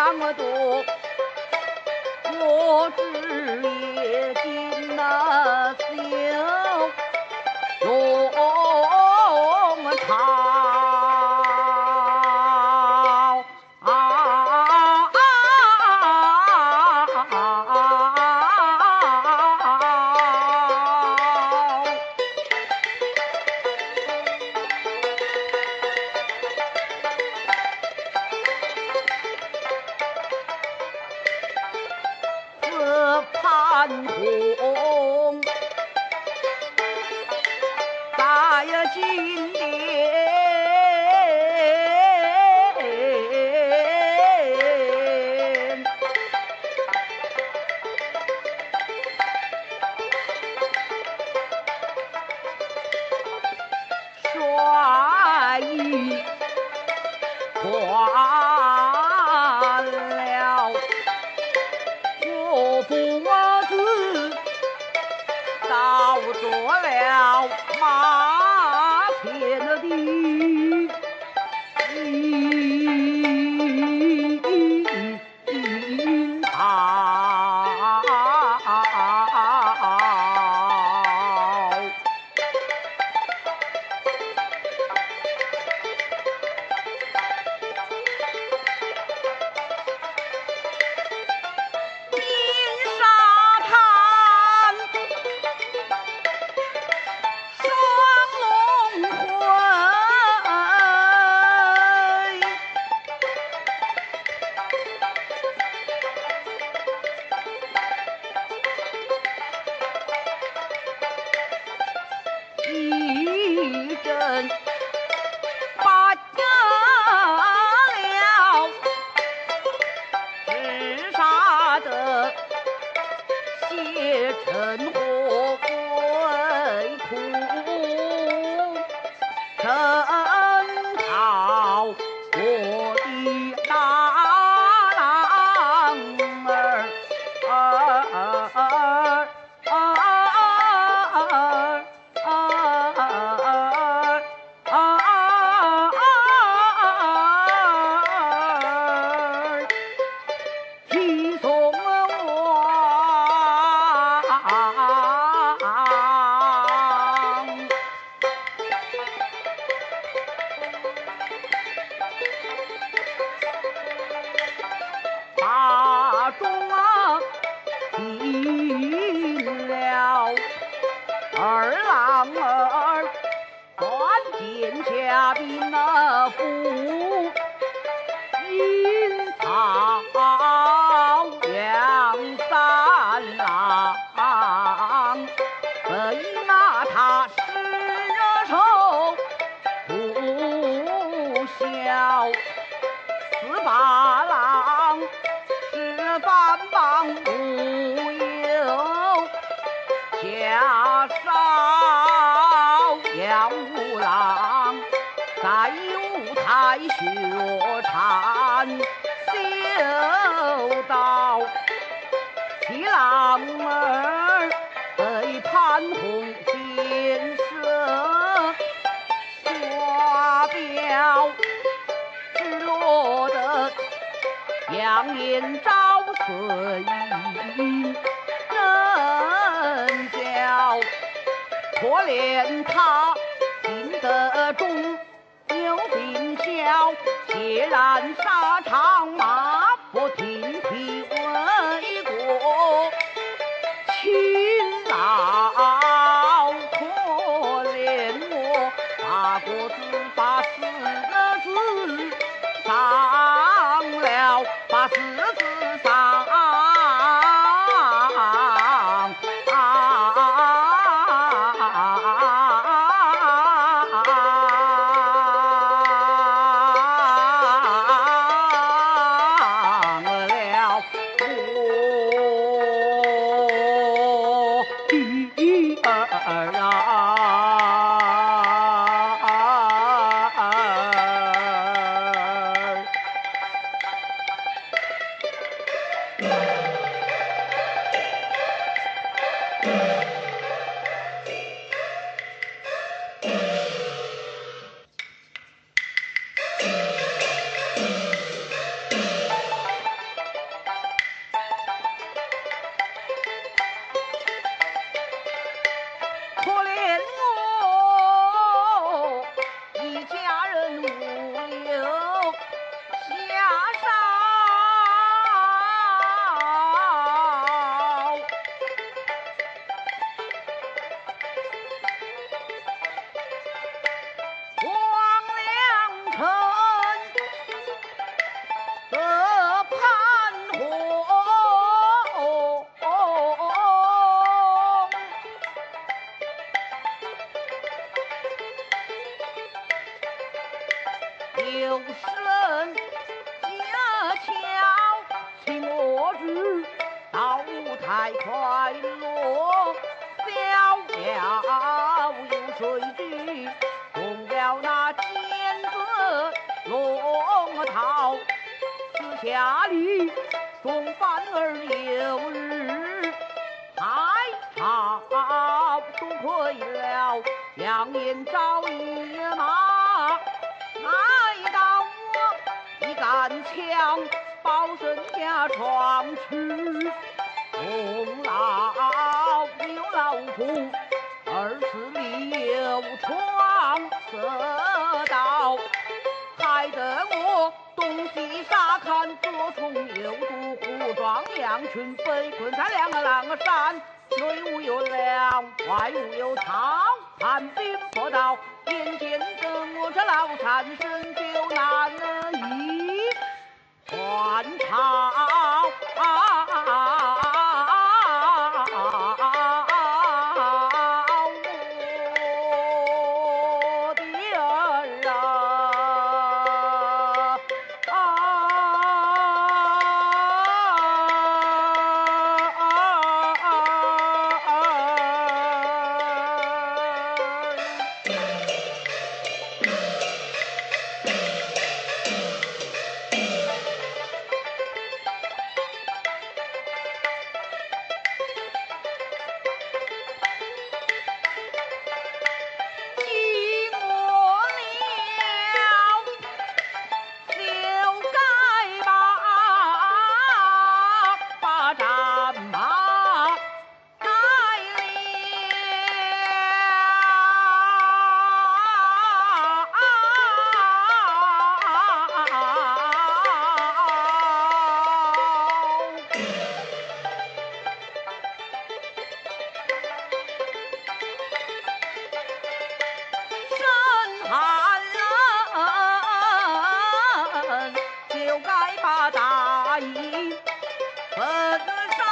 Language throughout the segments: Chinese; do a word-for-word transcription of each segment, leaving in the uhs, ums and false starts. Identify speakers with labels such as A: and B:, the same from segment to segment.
A: 么多，我只也经那袖用长。潘洪在金殿，率意换了我父子，倒做了马前的银袍。一阵把家了，直杀的血成火归土，征讨我的大郎儿儿儿儿提送王，大众听了二郎儿关键下的那副银袍杨三郎，被骂他是手不孝，四八郎是反帮无有，下少杨五郎在舞台学唱修道，七郎儿被潘洪先生刷表，只落得杨延昭随人教，可怜他进得中有病消，血染沙场马不停蹄为国勤劳，可怜我大国子把四字上了，把四字上有声家巧，请我日到舞台快乐，逍遥有水剧，动了那尖子龙套，私下里送饭儿有日，还好多亏了两眼照一马，来到我一杆枪，报身家闯去，功劳有老夫，二次里有闯色道，害得我东西沙看，左冲右堵，虎撞羊群飞，困在两个狼山，内无有粮，外无有草，寒冰破道，眼见着我这老残身就难以还朝。我的儿啊！经过了修改吧，把战马改了。寒冷，就该把大衣分上。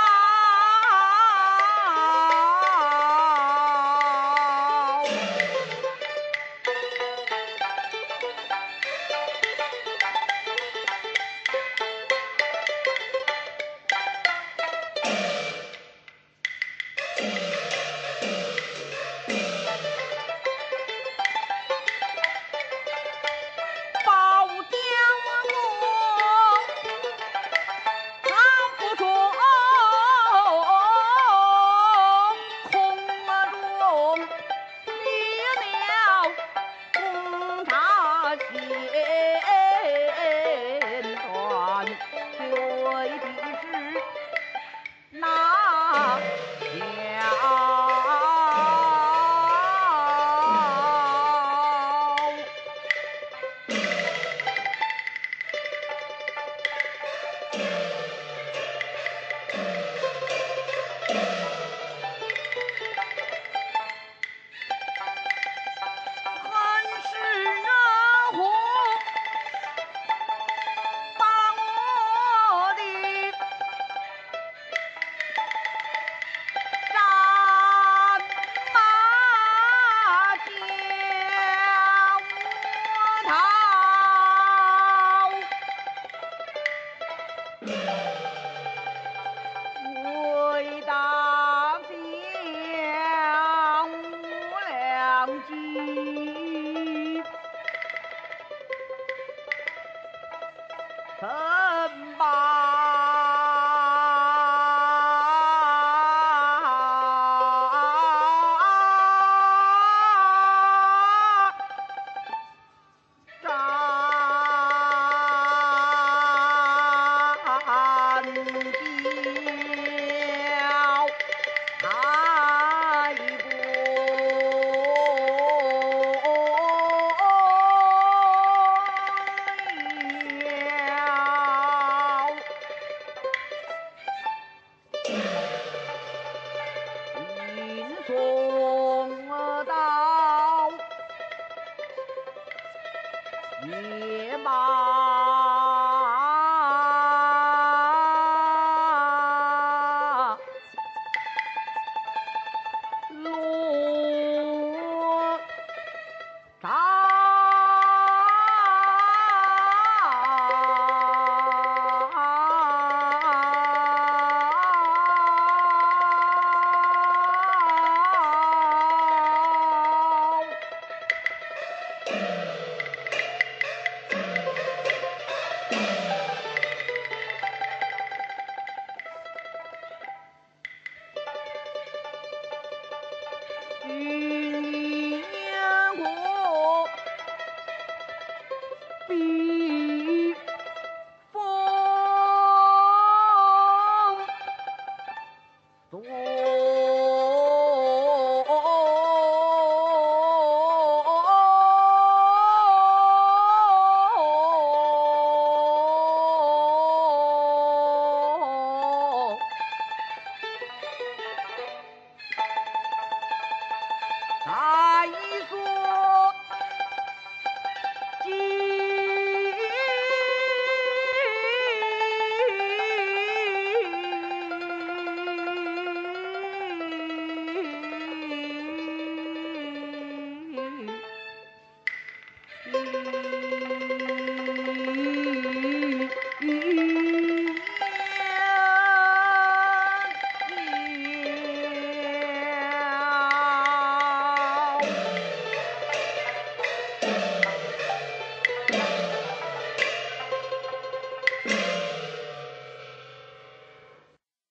A: 保家我扛不住，空中灭了公差线断，对的是那条。很是热乎，把我的战马叫我逃，为大将无良计，怎把战掉太过了，运送到野马落比